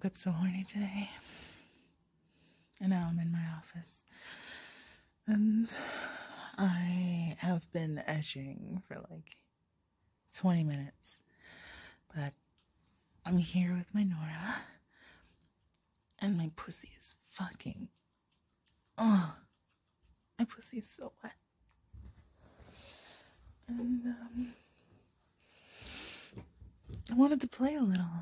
woke up so horny today. And now I'm in my office. And I have been edging for like 20 minutes. But I'm here with my Nora. And my pussy is fucking... Oh, my pussy is so wet. And, I wanted to play a little.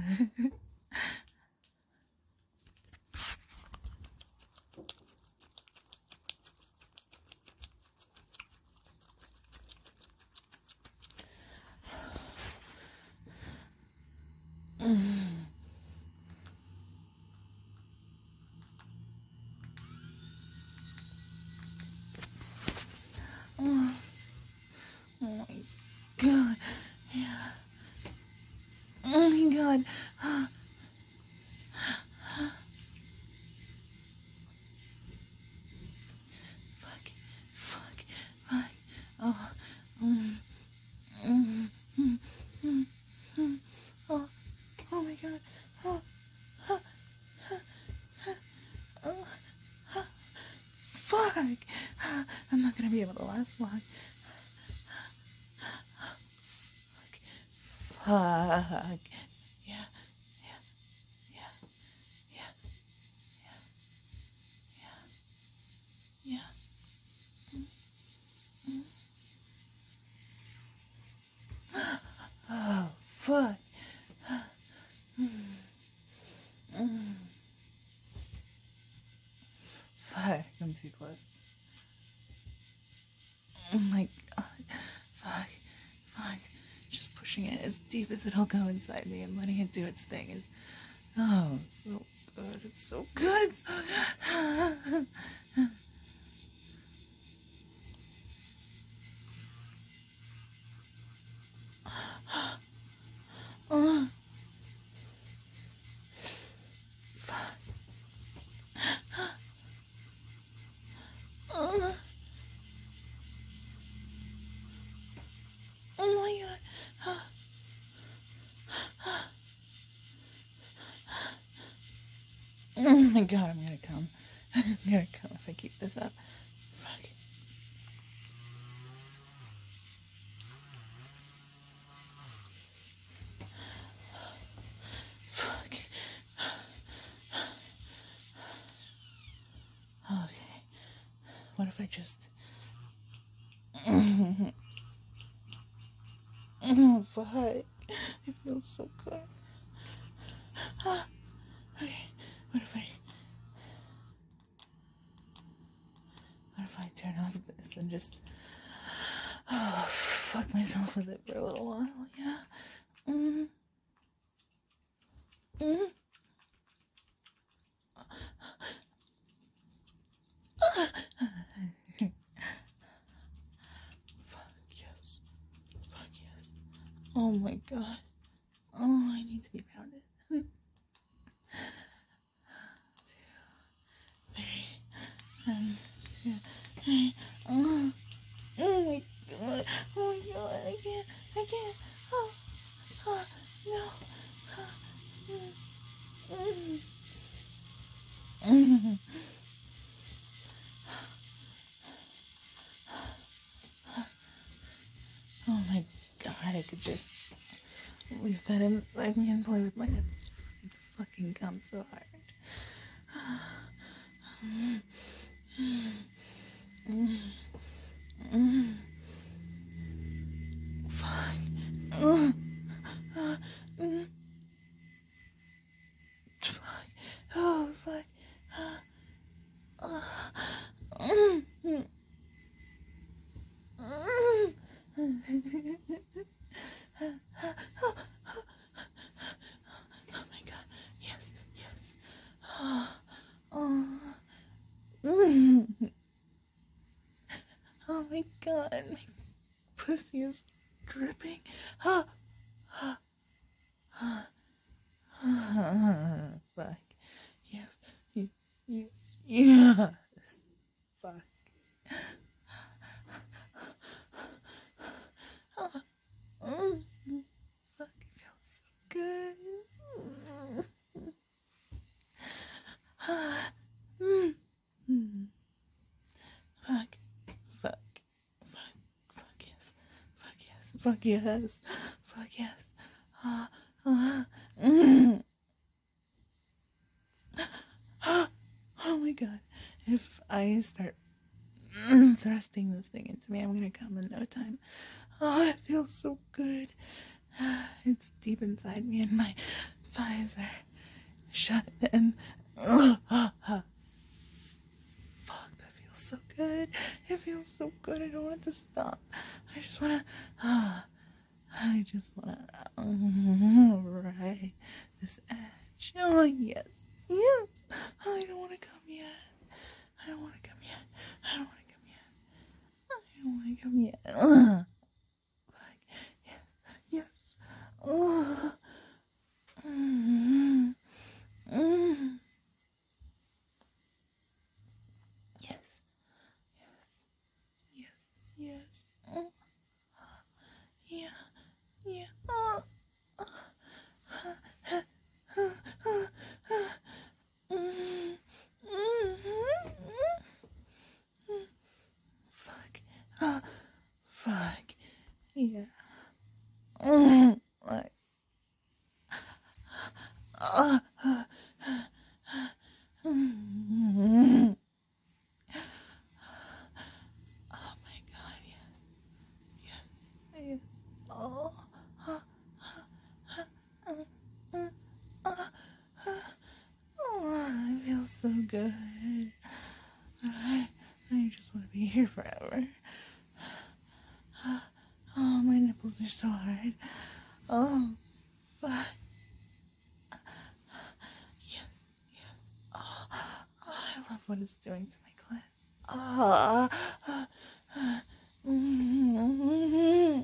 Oh my god. Yeah. Oh my god. Fuck. Oh. Oh. Oh my god. Oh. Fuck. I'm not gonna be able to last long. Fuck. Yeah. Oh, fuck. Fuck, I'm too close. Oh my god. Fuck. Just pushing it as deep as it'll go inside me and letting it do its thing is... Oh, so good. It's so good. It's so good. Oh. Fuck. Oh. Oh my god. Oh my god, I'm gonna come. I'm gonna come if I keep this up. Fuck. Fuck. Okay. What if I just... Oh, fuck. It feels so good. Okay. What if I turn off this and just... Oh, fuck myself with it for a little while, yeah? Fuck yes. Oh my god. Oh, I need to be pounded. 2, 3, and 2, 3. Oh my god. Oh my god. I can't. Oh, no. Oh my god, I could just leave that inside me and play with my head. I'd fucking come so hard. Fuck. Oh, fuck. Oh my god. Yes. Oh my god. My pussy is dripping. Fuck. Yes. Yes. Fuck. Fuck, it feels so good. Fuck yes. Fuck yes. Mm. Oh my god. If I start thrusting this thing into me, I'm gonna come in no time. Oh, it feels so good. It's deep inside me, and my thighs are shut in. Fuck, that feels so good. It feels so good. I don't want it to stop. I just wanna right this edge. Oh yes, yes. I don't wanna come yet. I don't wanna come yet. I don't wanna come yet. I don't wanna come yet. Like, yes, yes. Mm-hmm. Mm-hmm. Yes, yes, yes, yes. Yeah, yeah. Fuck. Fuck. Yeah. Like, oh my god, yes. Yes. Yes. Oh. Oh, it feels so good. I just want to be here forever. Oh, my nipples are so hard. Oh, fuck. Yes, yes. Oh, I love what it's doing to my clit. Oh, mm-hmm.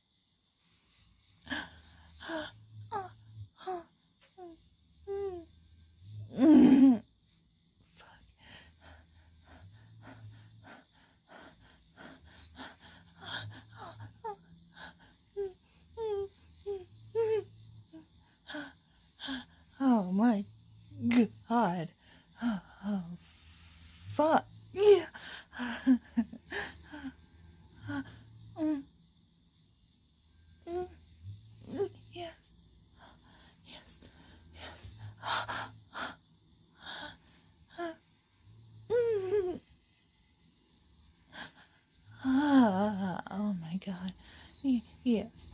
Mm-hmm. Oh my god. Oh, fuck. Yeah. Yes. Yes. Yes. Oh my god. Yes.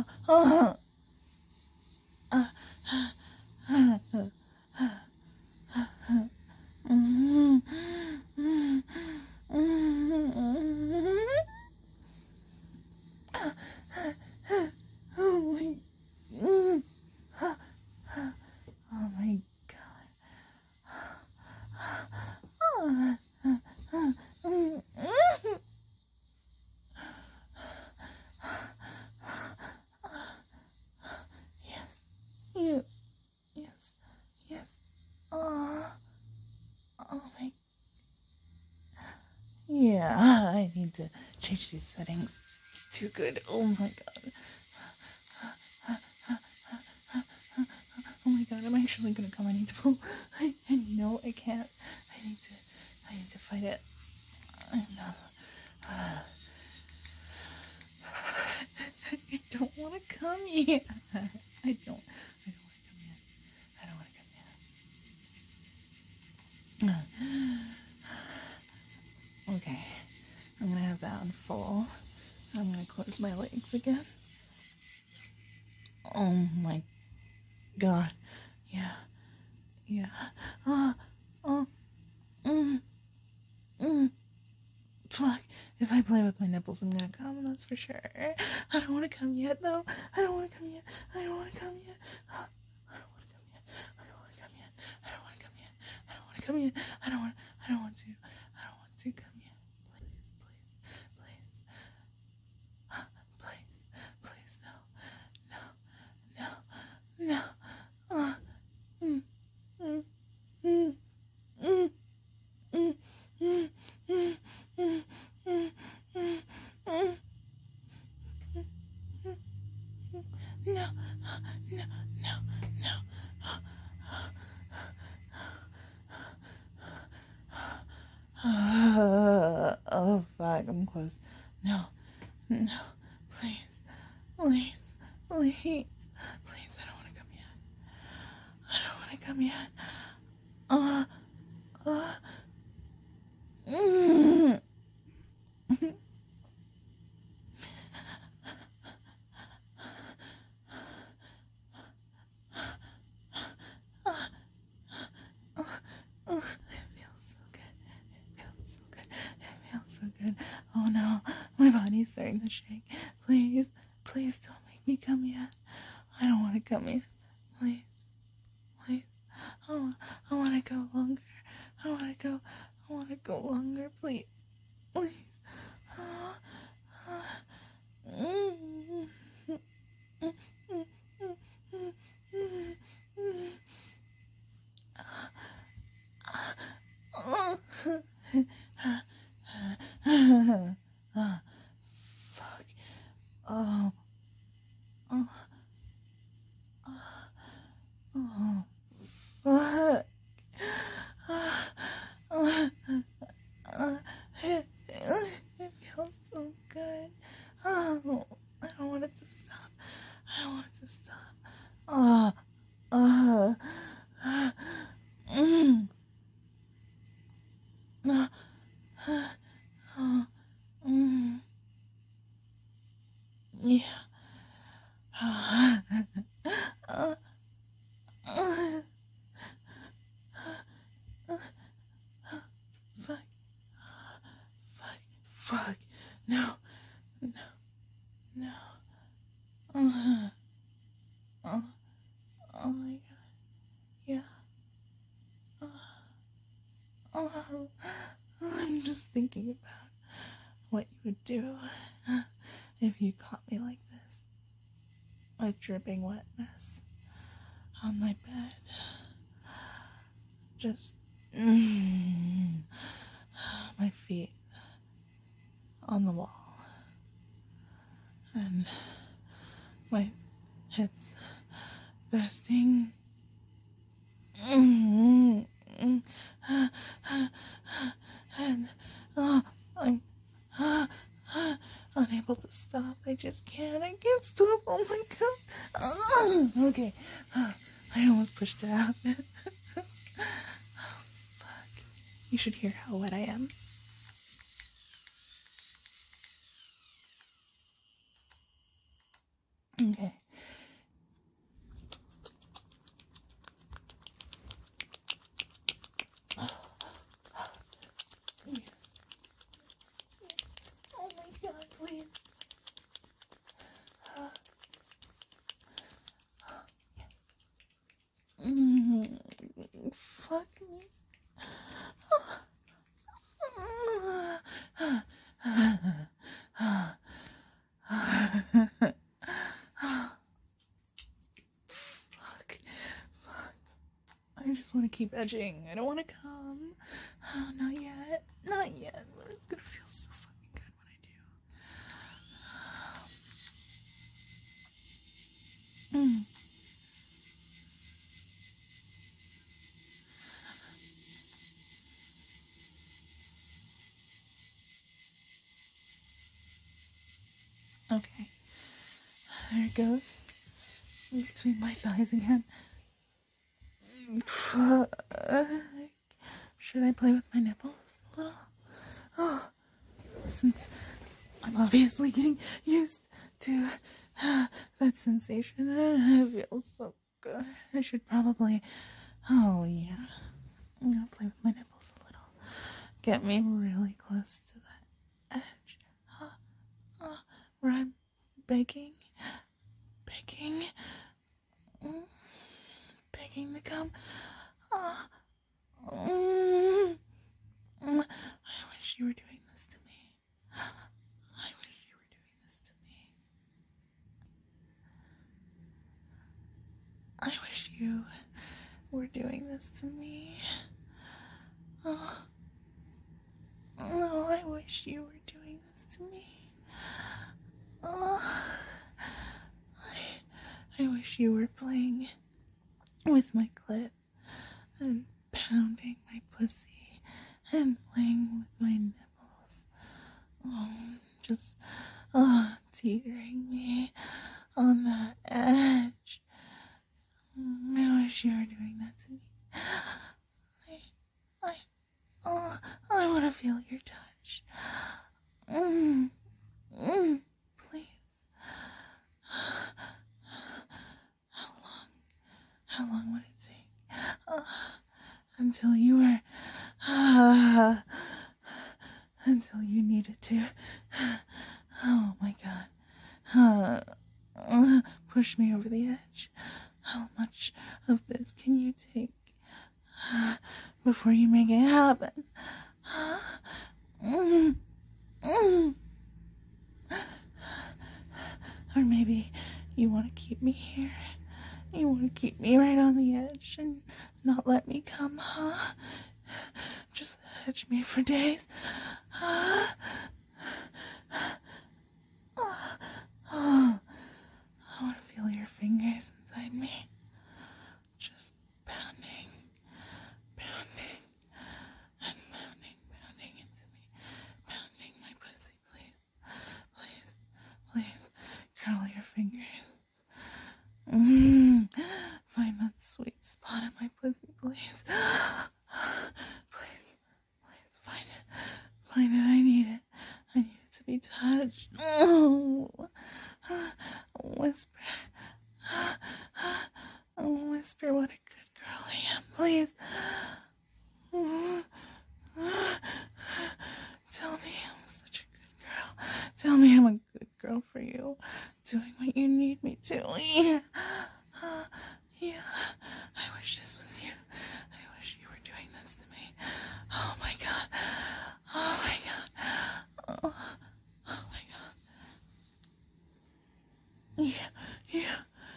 Oh my. Oh my god. Yes. Yes. Yes. Yes. Oh. Oh my. Yeah. I need to change these settings. It's too good. Oh my god. Oh my god, I'm actually gonna come. I need to pull. I know I can't. I need to fight it. I know. I don't want to come yet. I don't want to come yet. I don't want to come yet. Okay. I'm gonna have that on full. I'm gonna close my legs again. Oh my god. Yeah. Yeah. Oh. Mm. Fuck. If I play with my nipples, I'm gonna come, that's for sure. I don't want to come yet, though. I don't want to come yet. I don't want to come yet. I don't want to come yet. I don't want to come yet. I don't want to come yet. I don't want to come yet. I don't want to. I don't want to. I don't want to come yet. Please, please, please. Please, please, no. No, no, no. Mm, mm, mm, mm, mm, mm, mm, mm, mm, mm, mm. No, no, no, no. Oh, fuck, I'm close. No, no, please. Please, please, please, I don't want to come yet. I don't want to come yet. Mm. It feels so good. It feels so good. It feels so good. Oh no, my body's starting to shake. Please, please don't make me come yet. I don't want to come yet. Please, please. I want to go longer. I want to go longer. Please, please. Fuck. Oh. Oh. Oh. Fuck. It feels so good. Oh, I don't want it to stop. I don't want it to stop. Oh. Mm. Mm. Yeah. Fuck. Fuck. No. No. No. Oh. Oh my god. Yeah. Oh. I'm just thinking about what you would do if you caught me like this. A dripping wet mess on my bed. Just my feet on the wall and my hips thrusting and I'm unable to stop. I just can't. I can't stop. Oh my god. Okay. I almost pushed it out. Oh, fuck. You should hear how wet I am. Okay. Yes. Yes. Oh my god, please. Fuck me. Fuck. I just want to keep edging. I don't want to come. Oh, not yet. Not yet. But it's gonna feel so fucking good when I do. Okay. There it goes. Between my thighs again. Should I play with my nipples a little? Oh, since I'm obviously getting used to that sensation, it feels so good. I should probably. Oh, yeah. I'm gonna play with my nipples a little. Get me really close to that edge. Where I'm begging. Begging to come. I wish you were doing this to me. I wish you were doing this to me. I wish you were doing this to me. Oh, I wish you were doing this to me. Oh, I wish you were playing with my clit and pounding my pussy and playing with my nipples. Oh, just teetering me on that edge. I wish you were doing that to me. I want to feel your touch. Please. How long would it take? Until you were, until you needed to. Oh my God. Push me over the edge. How much of this can you take before you make it happen? Or maybe you want to keep me here. You want to keep me right on the edge and not let me come, huh? Just edge me for days. I want to feel your fingers inside me. Just pounding, pounding, and pounding, pounding into me. Pounding my pussy, please. Please, please, curl your fingers. Find that sweet spot in my pussy, please. Please, please, find it. Find it, I need it. I need it to be touched. Whisper. Whisper what a good girl I am, please. Tell me I'm such a good girl. Tell me I'm a good girl for you. Doing what you need me to. Yeah. Yeah. I wish this was you. I wish you were doing this to me. Oh my God. Oh my God. Oh my God. Yeah. Yeah.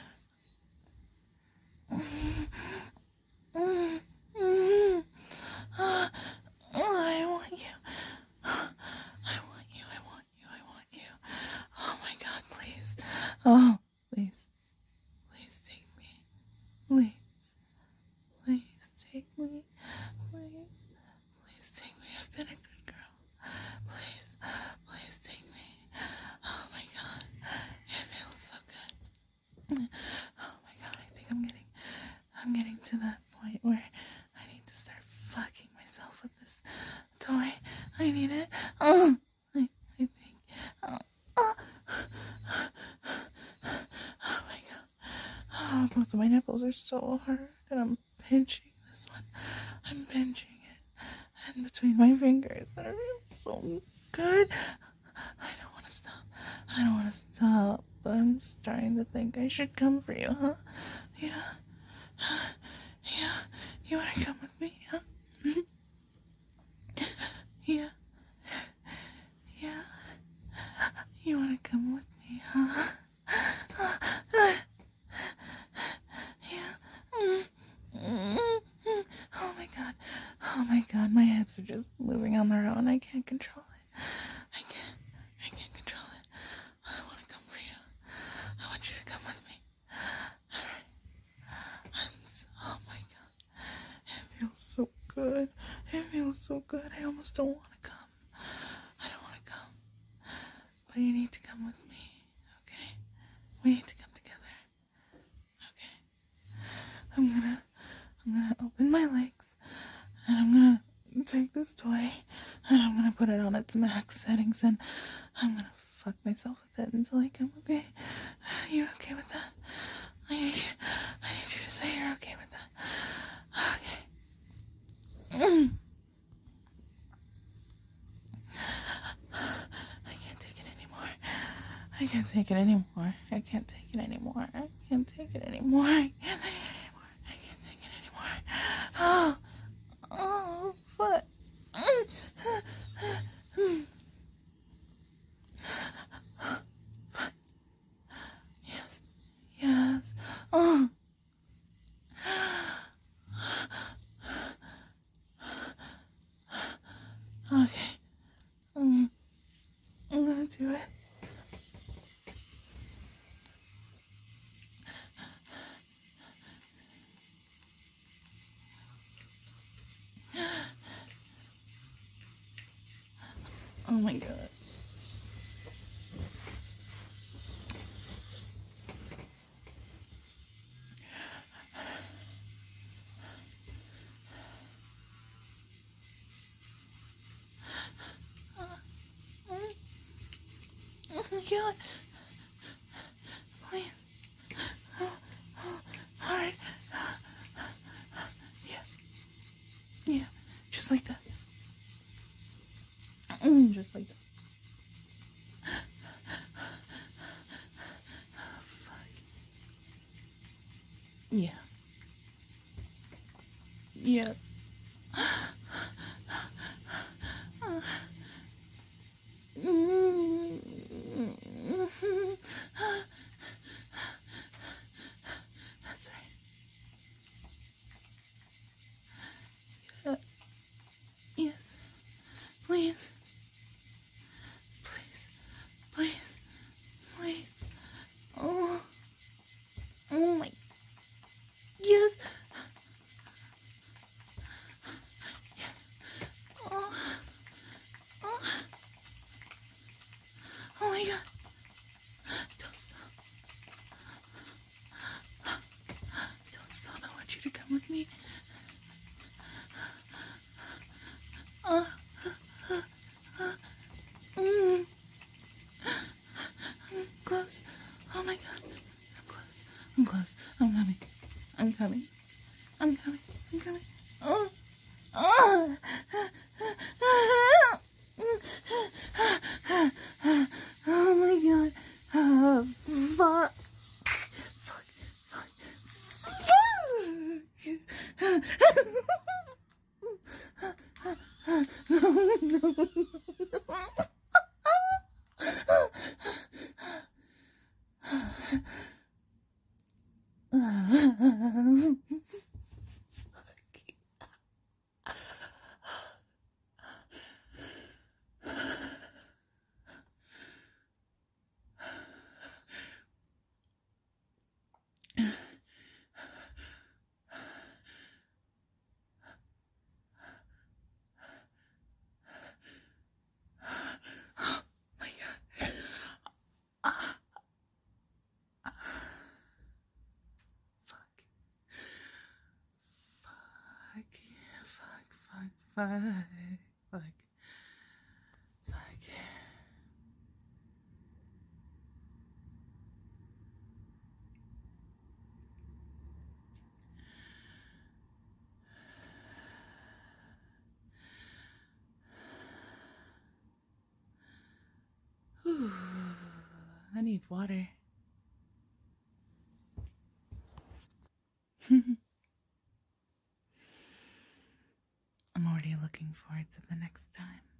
I want you. I want you. I want you. I want you. Oh my God, please. Oh, please. Please take me. Please. Please take me. Please. Please take me. I've been a good girl. Please. Please take me. Oh my God. It feels so good. Oh my God, I think I'm getting to that point where I need to start fucking myself with this toy. I need it. I think. Oh my God. Oh, both of my nipples are so hard, and I'm pinching this one. I'm pinching it, and between my fingers, and it feels so good. I don't want to stop. I don't want to stop. But I'm starting to think I should come for you, huh? Yeah. Yeah. You want to come with me, huh? Yeah. Yeah. You want to come with me, huh? Yeah. Oh my God. Oh my God. My hips are just moving on their own. I can't control it. I can't control it. I want to come for you. I want you to come with me. Oh my God. It feels so good. It feels so good. I almost don't want to come. I don't want to come. But you need to come with me. Okay? We need to come together. Okay? I'm gonna open my legs, and I'm gonna take this toy, and I'm gonna put it on its max settings, and I'm gonna fuck myself with it until I come, okay? You okay with that? I need you to say you're okay with that. Okay. I can't take it anymore. I can't take it anymore. I can't take it anymore. I can't take it anymore. I can't take it anymore. I can't take it anymore. Oh, foot. Yes. Yes. Oh. Okay. I'm gonna do it. Oh my God. Oh my god. Please. Alright. Yeah. Yeah. Just like that. Just like that. Oh, fuck. Yeah. Yes. That's right. Yes. Please. Please. Please. Please. Oh. Oh my. Yes. Oh. Oh. Oh my god. Don't stop. Don't stop. I want you to come with me. I'm close. Oh my god. I'm close. I'm close. I'm coming. I'm coming. I'm coming. I'm coming. Oh. Oh. Oh my god. Oh, fuck. Fuck. Fuck. Fuck. No, no, no. Fuck. Whew. I need water. I'm already looking forward to the next time.